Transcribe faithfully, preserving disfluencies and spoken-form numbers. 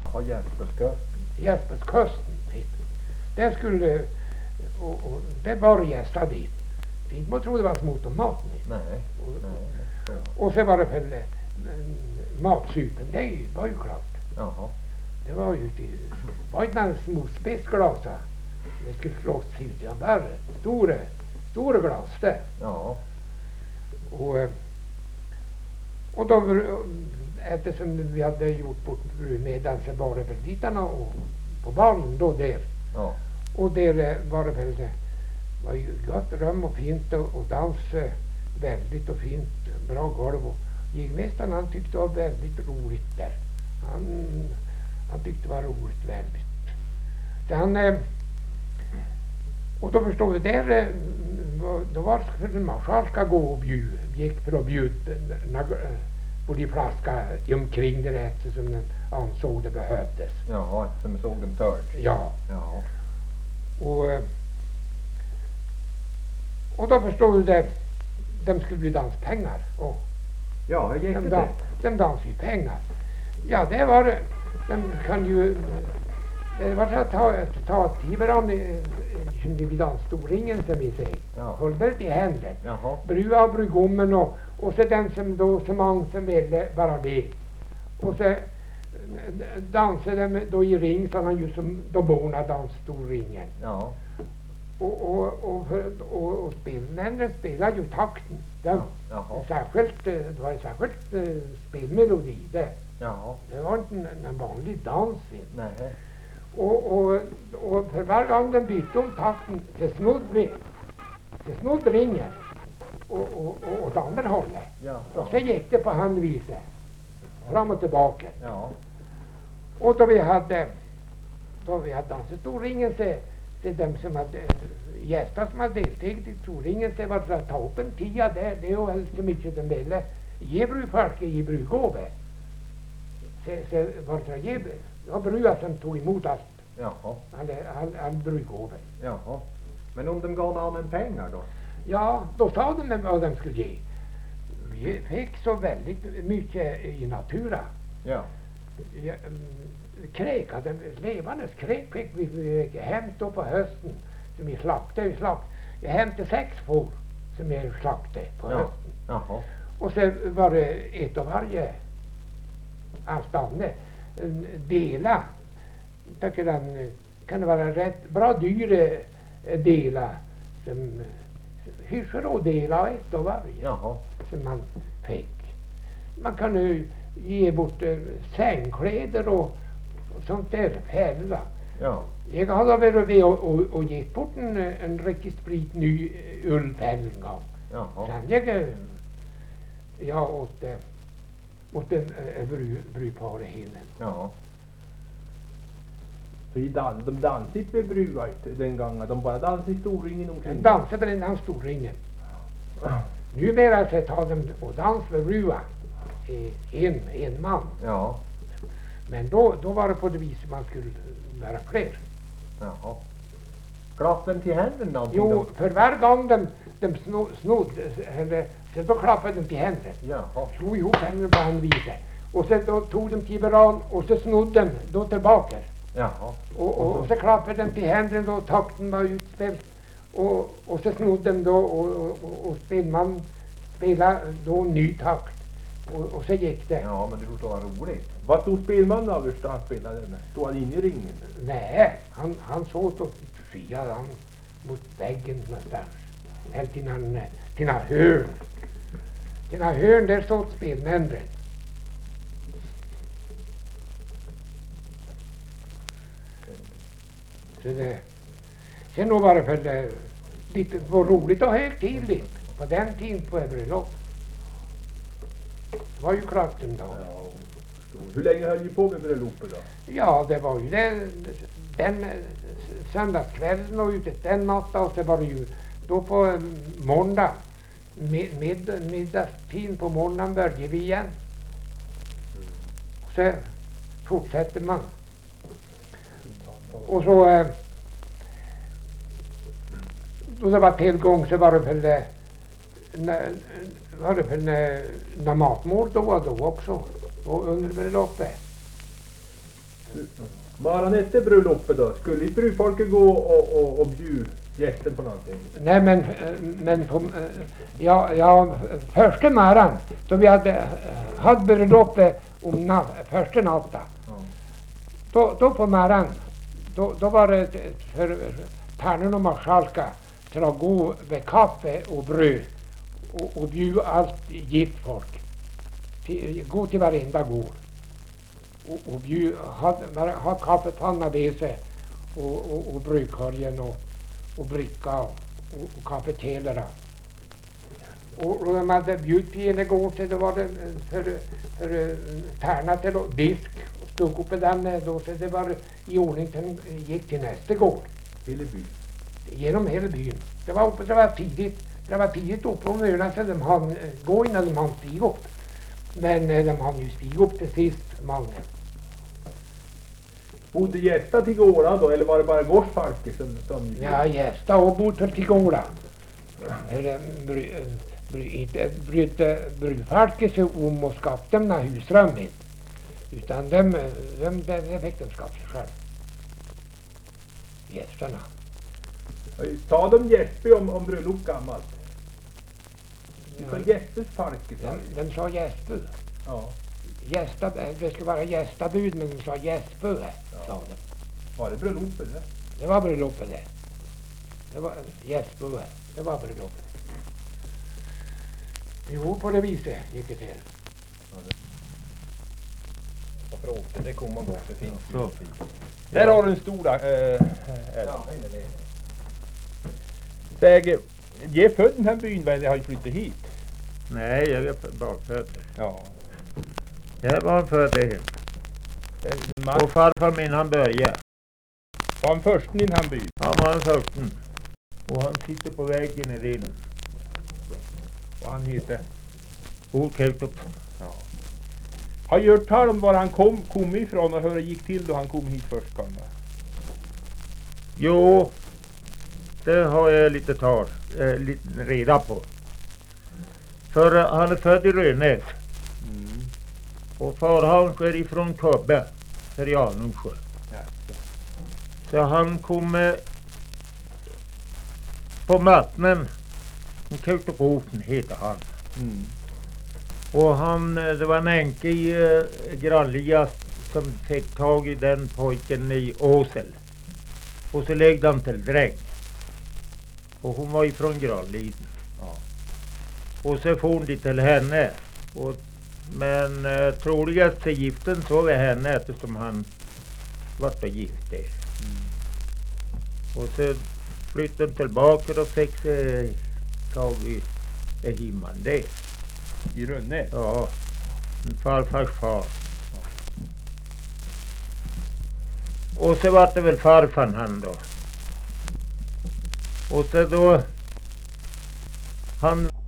Ja, Gäströskusten. Gäströskusten. Det skulle, och, och det var gästa dit. Inte man trodde det var smot och mat. Nej. Och, Nej. och så var det väl matsupen, det var ju klart. Jaha. Det var ju det var inte några små spetsglasa. Det skulle slås till, det var stora, stora glas där. Ja. Och, och då, eftersom vi hade gjort bort brudmiddagen så var det väl ditarna och på balen då där. Ja. Och där var det väl, det var ju gott rum och fint och, och dans väldigt och fint, bra golv. Och jägmästaren han tyckte det var väldigt roligt där. Han, han tyckte det var roligt väldigt. Så han, och då förstår vi där, då var det för en marschall ska gå och bjuda, gick för att bjuda på de flaska omkring det eftersom den ansåg det behövdes. Jaha, som såg dem törd. Ja. Ja. Och, och då förstod du det, de skulle bli danspengar. Och ja, hur gick de, det? dans, de dansade ju pengar. Ja, det var det. De kan ju, det var så att ta, ta till varandra vid dansstorringen som vi säger. Ja. Hållbart i händer. Jaha. Brua och brugommen och, och så den som då, så många som ville vara med. Och så dansade de då i ring, så han ju som de borna dansstorringen. Ja. Och, och, och, och, och spelmännen spelade ju takten. Den, Jaha. särskilt, det var en särskilt uh, spelmelodi det. Jaha. Det var inte en, en vanlig dans. Nej. Och, och, och för varje gång den bytte om takten till snodd vi. Till snodd ringen. Och, och, och åt andra hållet. Ja. Och så gick det på handviset. Fram och tillbaka. Ja. Och då vi hade, då vi hade dansat storringen så det de som hade gäster som hade deltagit i storringen så var det att ta upp en tia där. Det var väl så mycket de ville. Ge brudfolk i brudgåve. Så, så var det att ge, det var brudar som tog emot allt. Jaha. All, all, all brudgåve. Jaha. Men om de gav någon pengar då? Ja, då sa de vad de skulle ge. Vi fick så väldigt mycket i natura. Ja. Ja, kräk, hade levandes kräk fick vi, vi hem då på hösten som vi slaktade. Vi slakt, jag hämtade sex får som jag slaktade på Ja. hösten. Jaha. Och så var det ett av varje avstånd. Dela. Jag tycker den kan det vara rätt bra dyra dela som hyrsor och dela ett av varje. Jaha. Som man fick. Man kan nu ge bort eh, sängkläder och, och sånt där färla. Ja. Jag hade varit med och, och, och gett bort en, en riktigt sprit ny ullpäll en gång. Jaha. Sen jag, eh, jag åt, eh, åt en äh, bry, brypare hela. Ja. Så i dan de dansade med brudar den gången, de bara dansade i storringen omkring. Den dansade den här storringen. Numera så tar de och dans med brua. En, en man. Ja. Men då, då var det på det viset man skulle vara fler. Jaha. Klappade dem till händerna någonting Jo, då? för varje gång de, de snod, snod eller, så då klappade de till händerna. Jaha. Slog ihop händerna på handviset. Och sen då tog de till varann och så snodde de då tillbaka. Jaha. Och, och, och så klappade de till händerna då takten var utspelt. Och, och så snodde de då och, och, och, och spelman spelade då ny takt. Och, och så gick det. Ja, men det trodde var roligt. Vad stod spelmannen överst då han spelade med? Stod han inne i ringen? Nej, han, han såg åt sidan mot väggen någonstans. Eller till någon, till någon hörn. Till någon hörn där stod spelmännen. Så det, sen då var det väl eh, lite var roligt och högtidligt på den tiden på bröllop. Det var ju klart en dag. Ja. Hur länge höll ni på med bröllopet då? Ja, det var ju det, den eh, söndagskvällen och ute den natten och så var det ju då på eh, måndag med, med, middagstid på morgonen började vi igen. Så fortsätter man. Och så eh, då det var tillgång så var det väl eh, när, var det väl när, när matmål då och då också och under bröllopet. Var han efter bröllopet då? Skulle inte brudfolket gå och, och, och bjuda gästen på någonting? Nej, men, men på, ja, ja, första morgon då vi hade haft bröllopet om na, första natten. Ja. Då, då på morgonen, då, då var det för tärnorna och marskalka till att gå med kaffe och bröd och, och bjuda allt gift folk. Till, gå till varenda gård. Och, och bjud, ha, ha kaffepanna med sig och, och, och brödkorgen och, och bricka och, och, och kaffetelera. Och, och de hade bjudit till en gård till, då var det för, för tärna till disk och stod uppe den då, så det var i ordning till gick till nästa gård. Hela byn? Genom hela byn. Det var uppe, det var tidigt, det var tidigt uppe om öarna så de hann gå innan de hann stiga upp. Men de hann ju stiga upp till sist, många. Bodde gästa till gården då, eller var det bara gårdsfolket som, som... Ja, gästa och bodde till gården. Eller bry, bry, inte brydde brudfolket sig om att skaffa dem några husrum med. Utan dem, dem, dem fick de skaffa sig själv. Gästerna. Ta de gäster om, om bröllop gammalt? Du sa Ja. gästers folket? De, de sa gäster. Ja. Gästa, det skulle vara gästabud, men de sa gästbö. Ja. Var det bröllopet eller? Det var bröllopet det. Det var gästbö. Det var bröllopet. Jo, på det viset gick det till. Varför åkte det kommer bort, det finns ju. Så. Där har du en stor äh, älv. Ja, det är det. Säg, jag är född i den här byn, men jag har ju flyttat hit. Nej, jag är bara född. Ja. Jag var född här. Man Och farfar min han började. var han först i den här byn. Han var den första. Och han sitter på väggen i delen. Och han heter. Okält. Ja. Har du hört tal om var han kom, kom ifrån och hur det gick till då han kom hit först gången? Jo, det har jag lite tal, eh, lite reda på. För eh, han är född i Rönäs. Mm. Och far hans är ifrån Köbbe, här i Anungsjö. Ja. Så han kom eh, på Mattnen. Kultoboten heter han. Mm. Och han, eh, det var en enke i eh, Grannlia som fick tag i den pojken i Åsel. Och så lägde han till dräng. Och hon var ifrån Granliden. Ja. Och så for hon dit till henne. Och, men eh, troligast så giften så var henne eftersom han vart gift där. Mm. Och så flyttade de tillbaka och fick sig tag i, i himman där. I Rönne? Ja, min farfars far. Och så var det väl farfan han då. Och så då han